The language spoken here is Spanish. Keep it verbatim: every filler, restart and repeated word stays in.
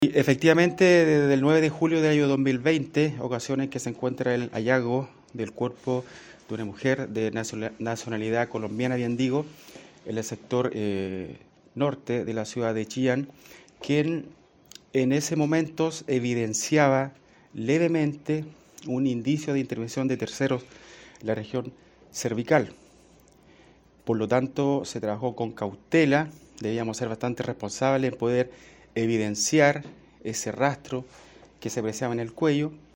Y efectivamente, desde el nueve de julio del año dos mil veinte, ocasión en que se encuentra el hallazgo del cuerpo de una mujer de nacionalidad colombiana, bien digo, en el sector eh, norte de la ciudad de Chillán, quien en ese momento evidenciaba levemente un indicio de intervención de terceros en la región cervical. Por lo tanto, se trabajó con cautela, debíamos ser bastante responsables en poder evidenciar ese rastro que se apreciaba en el cuello